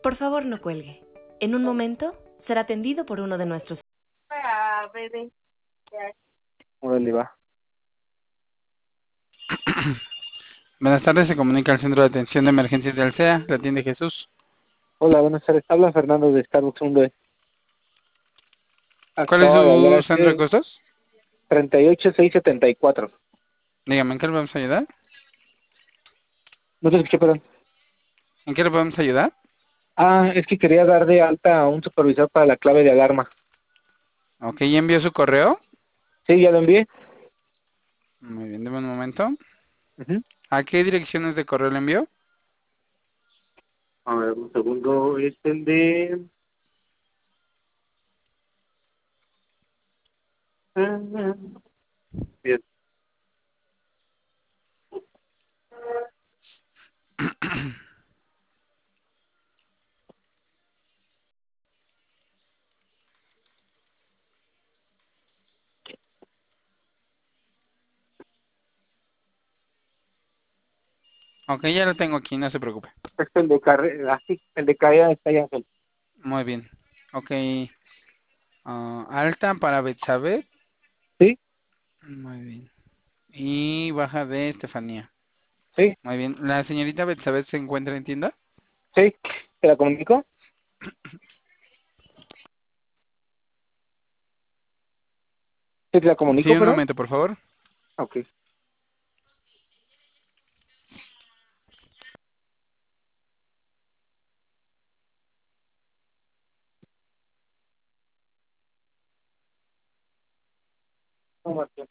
Por favor, no cuelgue. En un momento será atendido por uno de nuestros... Órale, va. Buenas tardes, se comunica al Centro de Atención de Emergencias de Alsea, la atiende Jesús. Hola, buenas tardes. Habla Fernando de Starbucks Mundo. ¿Cuál es Acabo de hablar su centro de hace costos? 38674. Dígame, ¿en qué le podemos ayudar? No te escuché, perdón. ¿En qué le podemos ayudar? Es que quería dar de alta a un supervisor para la clave de alarma. Ok, ¿ya envió su correo? Sí, ya lo envié. Muy bien, deme un momento. Ujú. ¿A qué direcciones de correo le envió? A ver, un segundo. Es el de... Bien. Ok, ya lo tengo aquí, no se preocupe. Es el de carrera. Sí, el de caída está ya. Muy bien. Ok, alta para Betsabé. Sí, Muy bien. Y baja de Estefanía. sí, Muy bien. ¿La señorita Betsabé se encuentra en tienda? sí. ¿Te la comunico? ¿Sí te la Sí, comunico, un perdón? momento, por favor. Ok. No, Martín.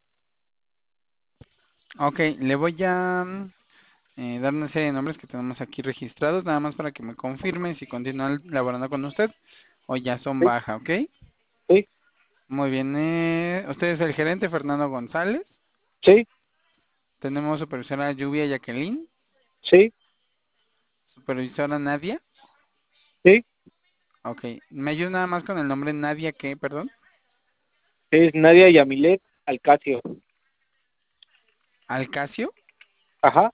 Ok, le voy a dar una serie de nombres que tenemos aquí registrados, nada más para que me confirme si continúan laborando con usted o ya son Sí, baja, ¿ok? sí, Muy bien, usted es el gerente Fernando González, sí, tenemos supervisora Lluvia Jacqueline, sí, supervisora Nadia, sí. ok, me ayuda nada más con el nombre Nadia, ¿qué, perdón? Es Nadia Yamilet Alcacio. Alcacio, Ajá,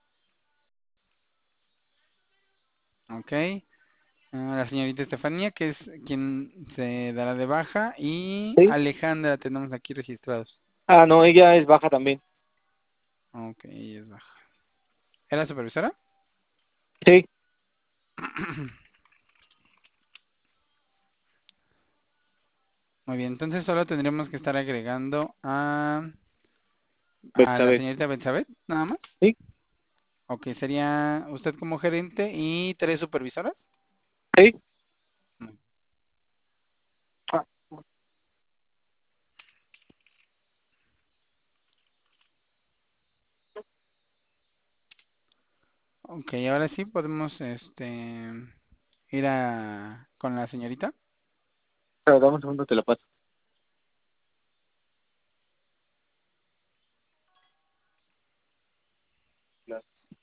ok, la señorita Estefanía, que es quien se dará de baja, y sí. Alejandra tenemos aquí registrados, No, ella es baja también. ok, ella es baja. ¿Era supervisora? Sí, Muy bien, entonces solo tendríamos que estar agregando a la Betsabe. señorita Betsabé, nada más. Sí, Ok, sería usted como gerente y tres supervisoras. sí. Mm. Ah, Ok, ahora sí podemos ir con la señorita. pero dame un segundo, te la paso. Claro.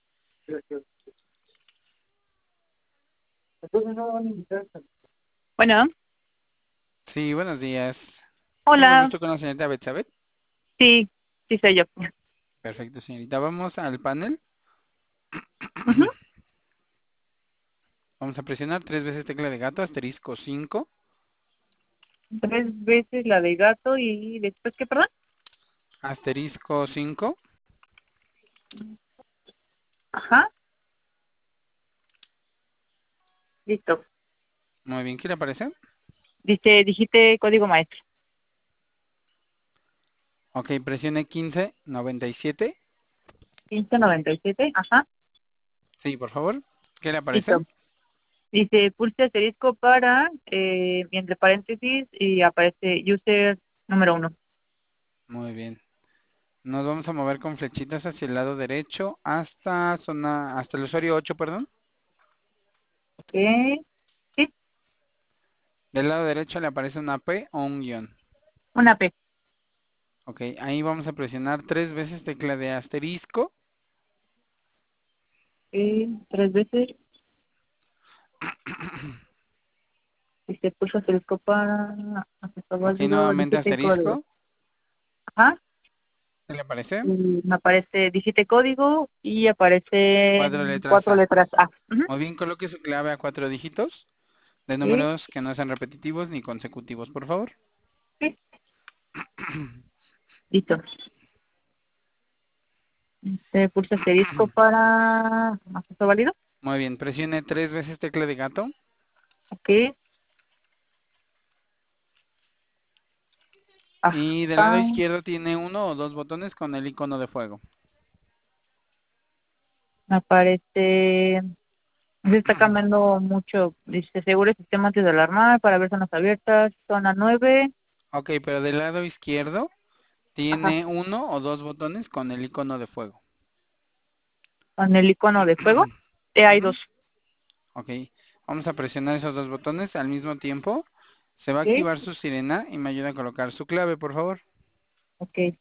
Entonces no van a invitar. Bueno, Sí, buenos días. Tengo el hola, gusto con la señorita Betsabé. sí, sí soy yo. Perfecto, señorita. Vamos al panel. Ujú. Vamos a presionar tres veces tecla de gato, asterisco 5, 3 veces la de gato y después, ¿qué, perdón? asterisco 5. Ajá, listo. Muy bien, ¿qué le aparece? Dijiste código maestro. Ok, presione 1597. 1597, ajá, Sí, por favor. ¿Qué le aparece? listo. Dice pulse asterisco para, y entre paréntesis, y aparece user número 1. Muy bien. Nos vamos a mover con flechitas hacia el lado derecho hasta el usuario 8, perdón. Ok, sí, Del lado derecho le aparece una P o un guión. una P. Ok, ahí vamos a presionar tres veces tecla de asterisco. 3 veces. Dice pulse asterisco para, Ok, válido, nuevamente dijiste código. asterisco. Ajá, ¿Qué le parece? Y me aparece digite código y Cuatro aparecen letras 4 A. letras A. Ujú. Muy bien, coloque su clave a 4 dígitos de Sí, números que no sean repetitivos ni consecutivos, por favor. sí, listo. Pulsa asterisco para... ¿Acceso válido? Muy bien, presione 3 veces tecla de gato Ok. y del lado Ajá. izquierdo tiene 1 o 2 botones con el icono de fuego. Me aparece... Se está cambiando mucho. Dice, seguro el sistema antes de alarmar para ver zonas abiertas. Zona 9. Ok, pero del lado izquierdo Ajá. tiene 1 o 2 botones con el icono de fuego. Con el icono de fuego. Hay Ujú. dos. Ok, vamos a presionar esos 2 botones al mismo tiempo. Se va a Ok. activar su sirena y me ayuda a colocar su clave, por favor. Ok.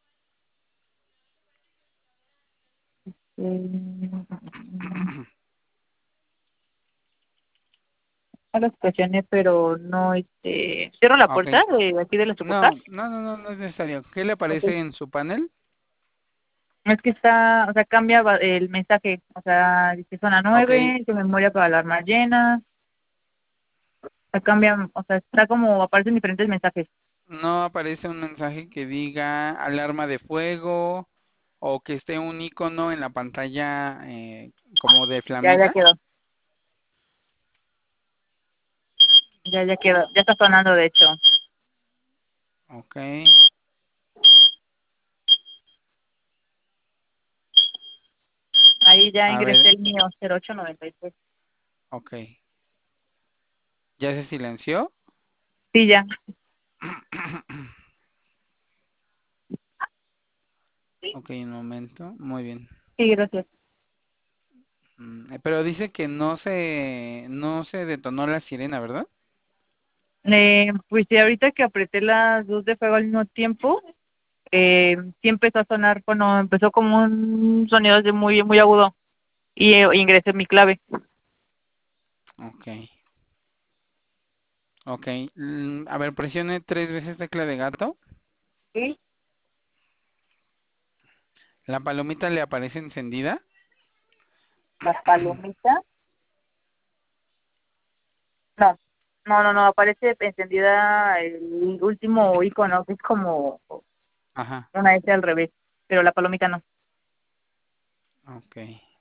Ahora presioné, pero no, cierro la Ok, puerta de aquí de la sucursal. no es necesario. ¿Qué le Ok. aparece en su panel? Es que está, o sea, cambia el mensaje, o sea, dice zona Ok, 9, su memoria para alarmar llena, o sea, cambia, o sea, está como, aparecen diferentes mensajes. no aparece un mensaje que diga alarma de fuego o que esté un icono en la pantalla como de Ya flamita. quedó, ya quedó, ya está sonando de hecho. Ok, Ahí ya a ingresé ver, el mío, 0893. ok. ¿Ya se silenció? Sí, ya. Ok, un momento. Muy bien. Sí, gracias. Pero dice que no se detonó la sirena, ¿verdad? Pues sí, ahorita que apreté las dos de fuego al mismo tiempo, sí empezó a sonar, bueno, empezó como un sonido así muy, muy agudo y ingresé mi clave. Ok, ok. A ver, presione 3 veces tecla de gato. Sí. La palomita le aparece encendida. La palomita. No, no, aparece encendida el último icono, que es como Ajá, una S al revés, pero la palomita no. ok.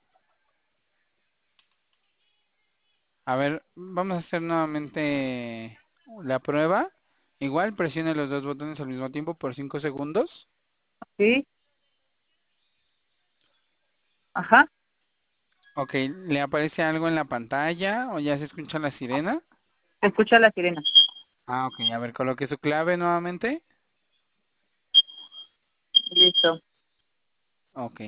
A ver, vamos a hacer nuevamente la prueba. Igual presione los 2 botones al mismo tiempo por 5 segundos. Sí, ajá, Ok, ¿le aparece algo en la pantalla o ya se escucha la sirena? se escucha la sirena. Ah, ok, a ver, coloque su clave nuevamente. Listo. Ok.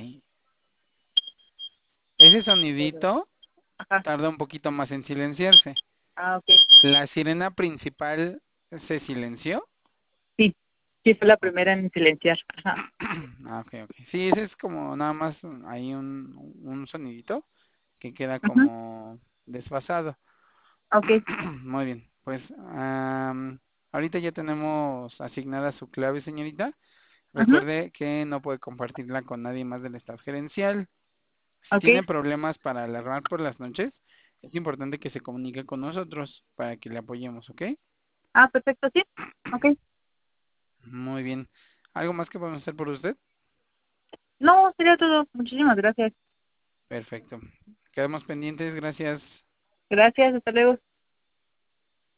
Ese sonidito Ajá, tarda un poquito más en silenciarse. ah, ok. ¿La sirena principal se silenció? Sí, sí, fue la Ok. primera en silenciar. Ajá, Ah, ok, ok. Sí, ese es como nada más ahí un sonidito que queda ajá, como desfasado. ok, Muy bien, pues ahorita ya tenemos asignada su clave, señorita. ajá, Recuerde que no puede compartirla con nadie más del staff gerencial. Si ok. tiene problemas para alarmar por las noches, es importante que se comunique con nosotros para que le apoyemos, ¿ok? Ah, perfecto, sí. Ok. Muy bien. ¿Algo más que podemos hacer por usted? No, sería todo. Muchísimas gracias. Perfecto. Quedamos pendientes, gracias. Gracias, hasta luego.